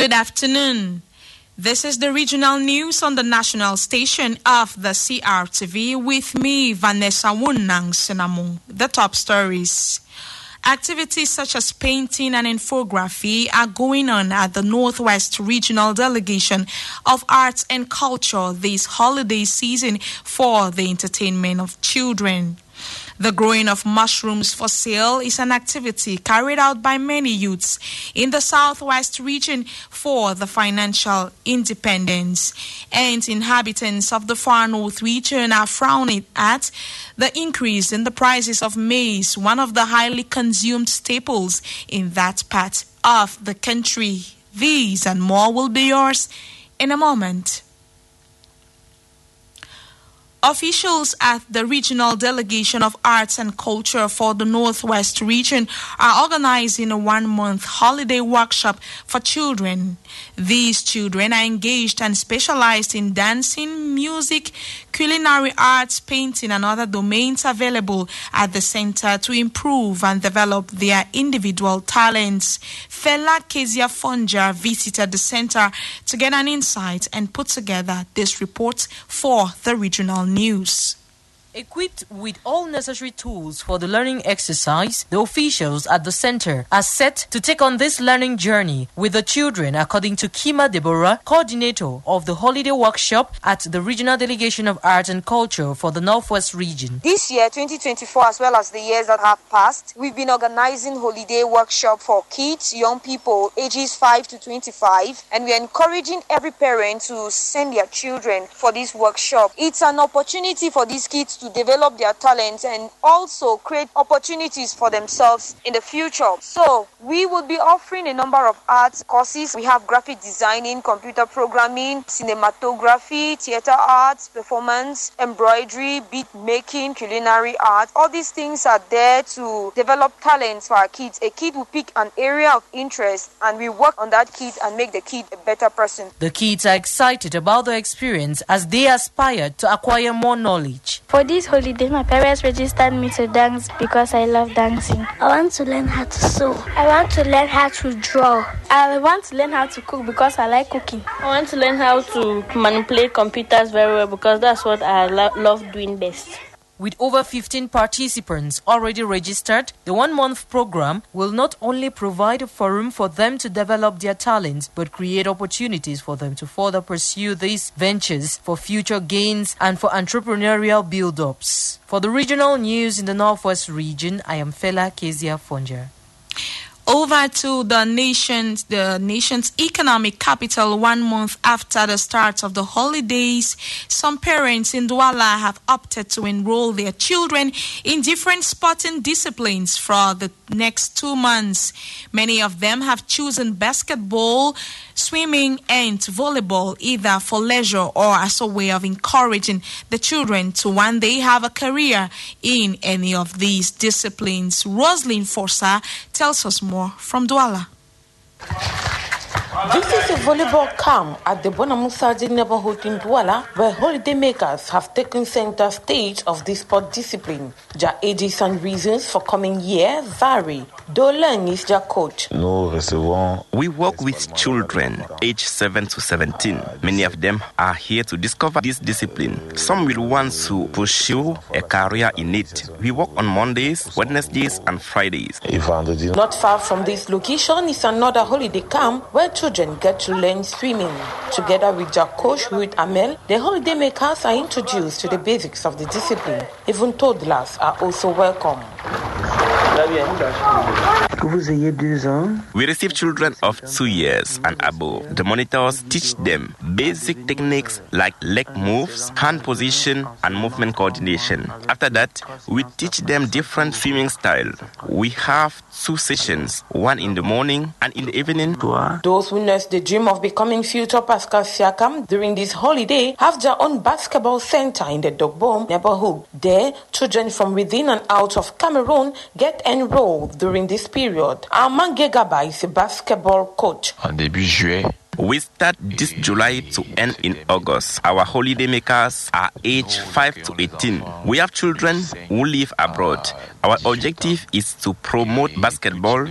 Good afternoon. This is the regional news on the national station of the CRTV with me, Vanessa Wunang Sinamung. The top stories. Activities such as painting and infography are going on at the Northwest Regional Delegation of Arts and Culture this holiday season for the entertainment of children. The growing of mushrooms for sale is an activity carried out by many youths in the Southwest region for the financial independence. And inhabitants of the Far North region are frowning at the increase in the prices of maize, one of the highly consumed staples in that part of the country. These and more will be yours in a moment. Officials at the Regional Delegation of Arts and Culture for the Northwest region are organizing a one-month holiday workshop for children. These children are engaged and specialized in dancing, music, culinary arts, painting, and other domains available at the center to improve and develop their individual talents. Fela Kezia Fonja visited the center to get an insight and put together this report for the regional news. Equipped with all necessary tools for the learning exercise, the officials at the center are set to take on this learning journey with the children, according to Kima Deborah, coordinator of the holiday workshop at the Regional Delegation of Art and Culture for the Northwest region. This year, 2024, as well as the years that have passed, we've been organizing holiday workshop for kids, young people, ages 5 to 25, and we're encouraging every parent to send their children for this workshop. It's an opportunity for these kids to develop their talents and also create opportunities for themselves in the future. So we will be offering a number of arts courses. We have graphic designing, computer programming, cinematography, theater arts, performance, embroidery, bead making, culinary art. All these things are there to develop talents for our kids. A kid will pick an area of interest and we work on that kid and make the kid a better person. The kids are excited about the experience as they aspire to acquire more knowledge. For this holiday, my parents registered me to dance because I love dancing. I want to learn how to sew. I want to learn how to draw. I want to learn how to cook because I like cooking. I want to learn how to manipulate computers very well because that's what I love doing best. With over 15 participants already registered, the one-month program will not only provide a forum for them to develop their talents, but create opportunities for them to further pursue these ventures for future gains and for entrepreneurial build-ups. For the regional news in the Northwest region, I am Fela Kezia Fonja. Over to the nation's economic capital 1 month after the start of the holidays. Some parents in Douala have opted to enroll their children in different sporting disciplines for the next 2 months. Many of them have chosen basketball, swimming, and volleyball either for leisure or as a way of encouraging the children to one day have a career in any of these disciplines. Roslyn Forsa tells us more from Douala. This is a volleyball camp at the Bonamusaji neighborhood in Douala, where holidaymakers have taken center stage of this sport discipline. Their ages and reasons for coming here vary. Dolan is their coach. We work with children aged 7 to 17. Many of them are here to discover this discipline. Some will want to pursue a career in it. We work on Mondays, Wednesdays, and Fridays. Not far from this location is another holiday camp where children get to learn swimming. Together with their coach, Ruth Amel, the holidaymakers are introduced to the basics of the discipline. Even toddlers are also welcome. We receive children of 2 years and above. The monitors teach them basic techniques like leg moves, hand position, and movement coordination. After that, we teach them different swimming styles. We have 2 sessions, one in the morning and in the evening. Those who nurse the dream of becoming future Pascal Siakam during this holiday have their own basketball center in the Dogbom neighborhood. There, children from within and out of Cameroon get enrolled during this period. Armand Gegaba is a basketball coach. We start this July to end in August. Our holiday makers are aged 5 to 18. We have children who live abroad. Our objective is to promote basketball.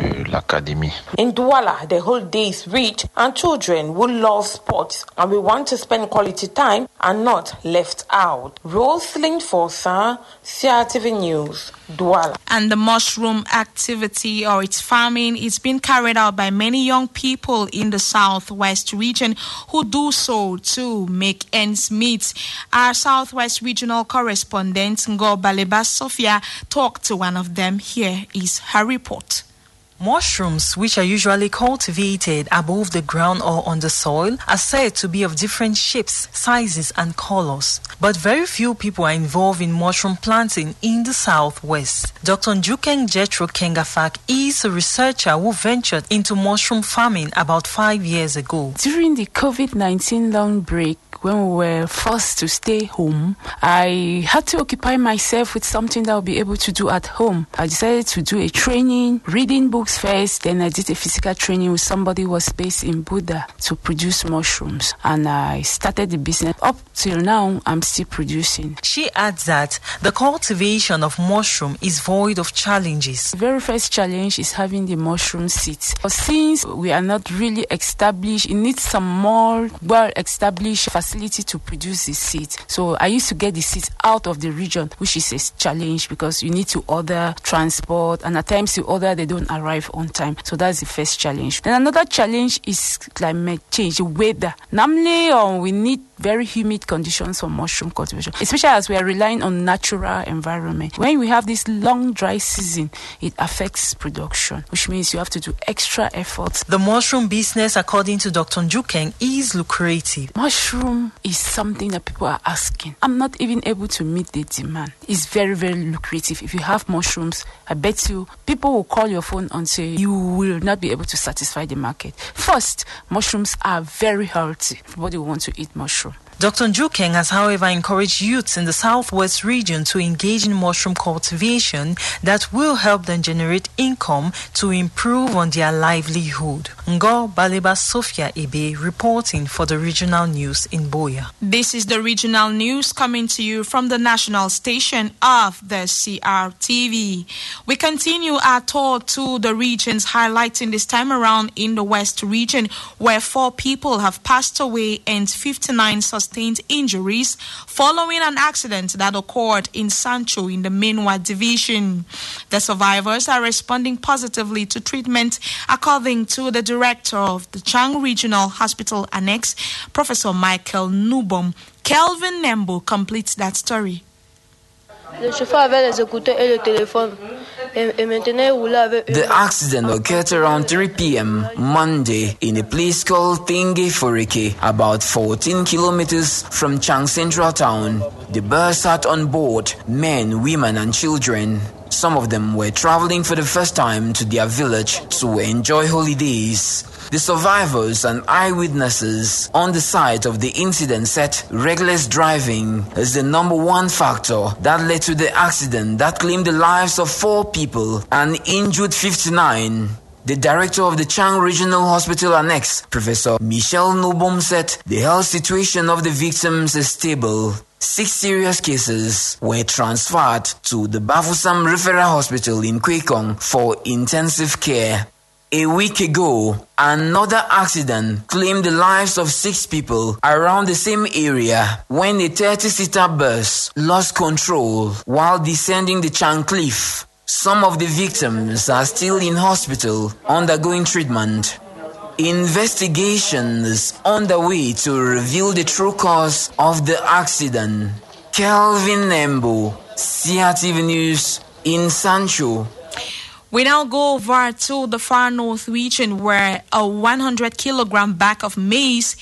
In Douala, the holiday is rich and children will love sports, and we want to spend quality time and not left out. Rosalind Forsa, CRTV News, Douala. And the mushroom activity or its farming is being carried out by many young people in the Southwest region who do so to make ends meet. Our Southwest regional correspondent Ngo Baleba Sophia talked to one of them. Here is her report. Mushrooms, which are usually cultivated above the ground or on the soil, are said to be of different shapes, sizes and colors. But very few people are involved in mushroom planting in the Southwest. Dr. Njukeng Jethro Kengafak is a researcher who ventured into mushroom farming about 5 years ago. During the COVID-19 long break, when we were forced to stay home, I had to occupy myself with something that I'll be able to do at home. I decided to do a training, reading books first, then I did a physical training with somebody who was based in Buda to produce mushrooms. And I started the business. Up till now, I'm still producing. She adds that the cultivation of mushroom is void of challenges. The very first challenge is having the mushroom seeds. Since we are not really established, it needs some more well-established facility to produce the seeds. So I used to get the seeds out of the region, which is a challenge because you need to order, transport, and at times you order, they don't arrive on time. So that's the first challenge. Then another challenge is climate change, the weather. Normally, we need very humid conditions for mushroom cultivation, especially as we are relying on natural environment. When we have this long dry season, it affects production, which means you have to do extra efforts. The mushroom business, according to Dr. Njukeng, is lucrative. Mushroom is something that people are asking. I'm not even able to meet the demand. It's very, very lucrative. If you have mushrooms, I bet you people will call your phone and say you will not be able to satisfy the market. First, mushrooms are very healthy. Everybody wants to eat mushroom. Dr. Njukeng has, however, encouraged youths in the Southwest region to engage in mushroom cultivation that will help them generate income to improve on their livelihood. Ngo Baleba Sophia Ebe reporting for the regional news in Boya. This is the regional news coming to you from the national station of the CRTV. We continue our tour to the regions, highlighting this time around in the West region, where 4 people have passed away and 59 sustained injuries following an accident that occurred in Sancho in the Minwa division. The survivors are responding positively to treatment, according to the director of the Chang Regional Hospital Annex, Professor Michael Nubom. Kelvin Nembo completes that story. Le chauffeur avait les écouteurs et le téléphone. Et maintenant, il roulait avec eux. The accident occurred around 3 p.m. Monday in a place called Tinge Forike, about 14 kilometers from Chang Central Town. The bus had on board men, women, and children. Some of them were traveling for the first time to their village to enjoy holidays. The survivors and eyewitnesses on the site of the incident said reckless driving is the number one factor that led to the accident that claimed the lives of 4 people and injured 59. The director of the Chang Regional Hospital Annex, Professor Michel Nubom, said the health situation of the victims is stable. 6 serious cases were transferred to the Bafusam Referral Hospital in Kwekong for intensive care. A week ago, another accident claimed the lives of 6 people around the same area when a 30-seater bus lost control while descending the Chang Cliff. Some of the victims are still in hospital undergoing treatment. Investigations underway to reveal the true cause of the accident. Kelvin Nembo, CRTV News in Sancho. We now go over to the far north region, where a 100-kilogram bag of maize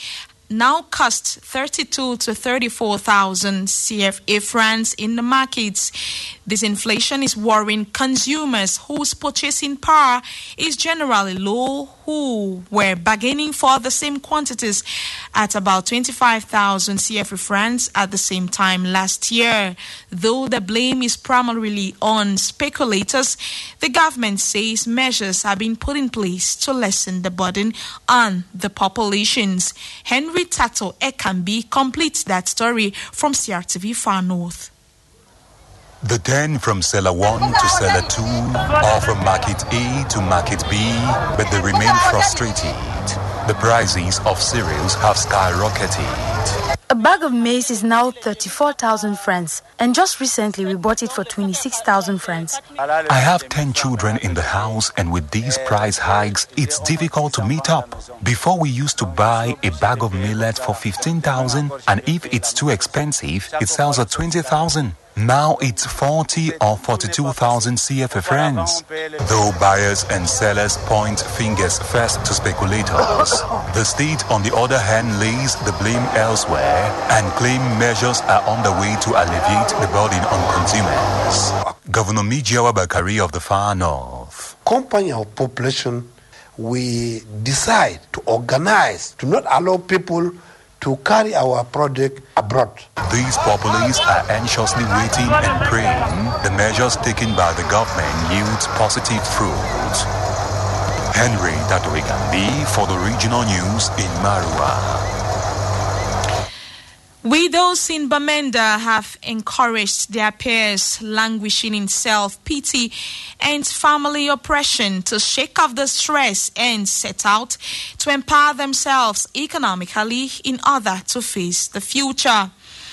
now cost 32 to 34,000 CFA francs in the markets. This inflation is worrying consumers whose purchasing power is generally low, who were bargaining for the same quantities at about 25,000 CFA francs at the same time last year. Though the blame is primarily on speculators, the government says measures are being put in place to lessen the burden on the populations. Henry Tato Ekambi completes that story from CRTV Far North. The den from Cellar 1 to Cellar 2, or from Market A to Market B, but they remain frustrated. The prices of cereals have skyrocketed. A bag of maize is now 34,000 francs, and just recently we bought it for 26,000 francs. I have 10 children in the house, and with these price hikes, it's difficult to meet up. Before we used to buy a bag of millet for 15,000, and if it's too expensive, it sells at 20,000. Now it's 40 or 42,000 CFA francs. Though buyers and sellers point fingers first to speculators, the state on the other hand lays the blame elsewhere and claim measures are on the way to alleviate the burden on consumers. Governor Mijiawa Bakari of the Far North. Company of population, we decide to organize, to not allow people to carry our product abroad. These populace are anxiously waiting and praying the measures taken by the government yields positive fruit. Henry Tatoikambi for the regional news in Marua. Widows in Bamenda have encouraged their peers languishing in self-pity and family oppression to shake off the stress and set out to empower themselves economically in order to face the future.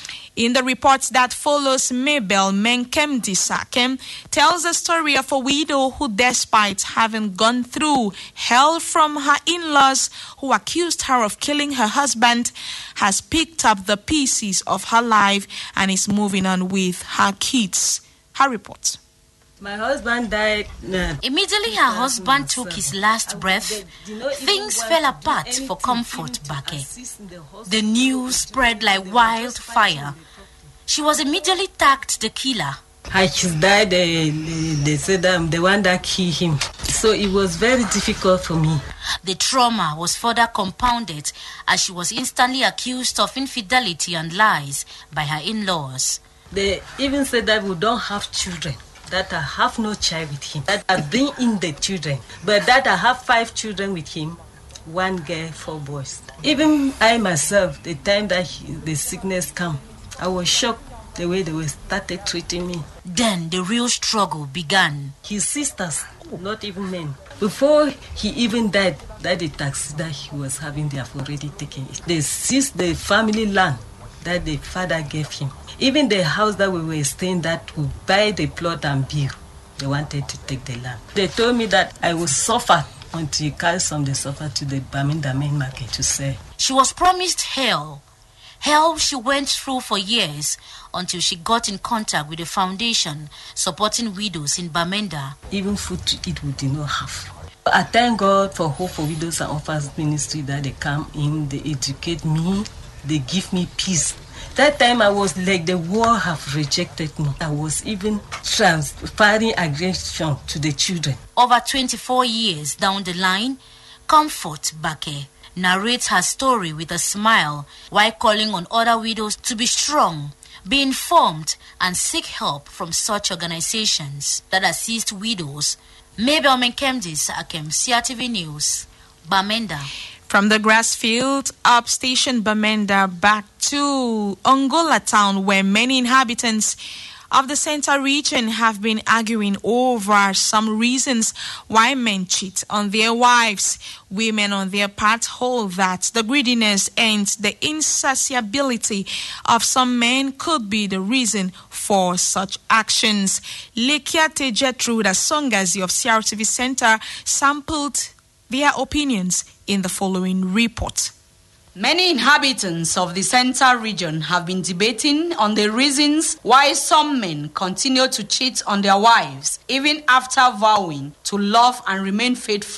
In the report that follows, Mabel Menkemdi Sakem tells the story of a widow who, despite having gone through hell from her in-laws who accused her of killing her husband, has picked up the pieces of her life and is moving on with her kids. Her report. My husband died. Immediately her husband took his last breath, things fell apart for Comfort Bake. The news spread like wildfire. She was immediately tagged the killer. He died, they said I'm the one that killed him. So it was very difficult for me. The trauma was further compounded as she was instantly accused of infidelity and lies by her in-laws. They even said that we don't have children, that I have no child with him, that I've been in the children, but that I have 5 children with him, 1 girl, 4 boys. Even I myself, the time that the sickness came, I was shocked the way they started treating me. Then the real struggle began. His sisters, not even men, before he even died, that the taxi that he was having, they have already taken it. They seized the family land that the father gave him. Even the house that we were staying, that we buy the plot and build, they wanted to take the land. They told me that I would suffer until you carry some of the suffer to the Bamenda main market to sell. She was promised hell. Hell she went through for years until she got in contact with a foundation supporting widows in Bamenda. Even food to eat we did not have. I thank God for Hope for Widows and Orphans Ministry that they come in, they educate me, they give me peace. That time I was like the world have rejected me. I was even transferring aggression to the children. Over 24 years down the line, Comfort Bake narrates her story with a smile while calling on other widows to be strong, be informed, and seek help from such organizations that assist widows. Mabel Menkemdis Akem, CRTV News, Bamenda. From the grass field up station Bamenda back to Angola town, where many inhabitants of the Center region have been arguing over some reasons why men cheat on their wives. Women on their part hold that the greediness and the insatiability of some men could be the reason for such actions. Lekiate Jetruda Songazi of CRTV Center sampled their opinions in the following report. Many inhabitants of the Center region have been debating on the reasons why some men continue to cheat on their wives, even after vowing to love and remain faithful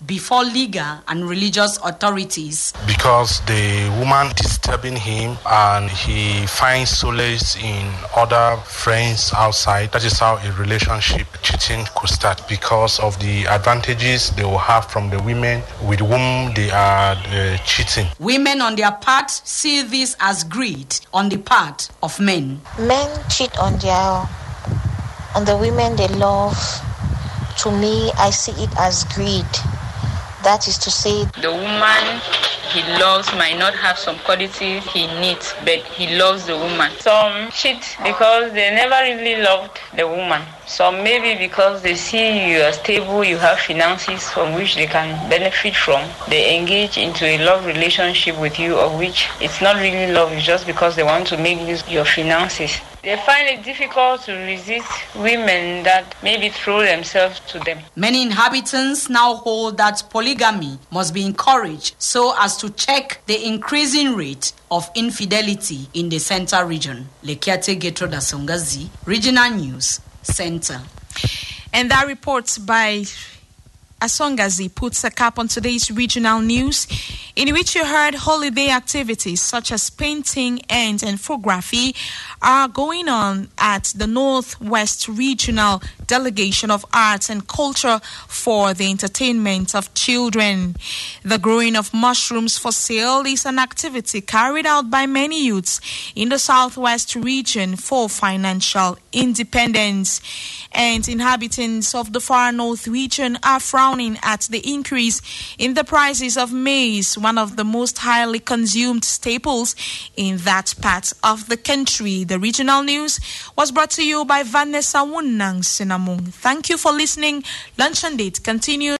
before legal and religious authorities. Because the woman disturbing him and he finds solace in other friends outside, that is how a relationship cheating could start, because of the advantages they will have from the women with whom they are cheating. Women on their part see this as greed on the part of men. Men cheat on the women they love. To me, I see it as greed. That is to say, the woman he loves might not have some qualities he needs, but he loves the woman. Some cheat because they never really loved the woman. Some maybe because they see you are stable, you have finances from which they can benefit from. They engage into a love relationship with you, of which it's not really love, it's just because they want to make use of your finances. They find it difficult to resist women that maybe throw themselves to them. Many inhabitants now hold that polygamy must be encouraged so as to check the increasing rate of infidelity in the Center region. Lekiate Getro Dasongazi, Regional News Center. And that report by Asongazi puts a cap on today's regional news, in which you heard holiday activities such as painting and infography are going on at the Northwest Regional Delegation of Arts and Culture for the entertainment of children. The growing of mushrooms for sale is an activity carried out by many youths in the Southwest region for financial independence. And inhabitants of the far north region are frowning at the increase in the prices of maize, one of the most highly consumed staples in that part of the country. The regional news was brought to you by Vanessa Wunnang Sinamung. Thank you for listening. Lunch and Date continues.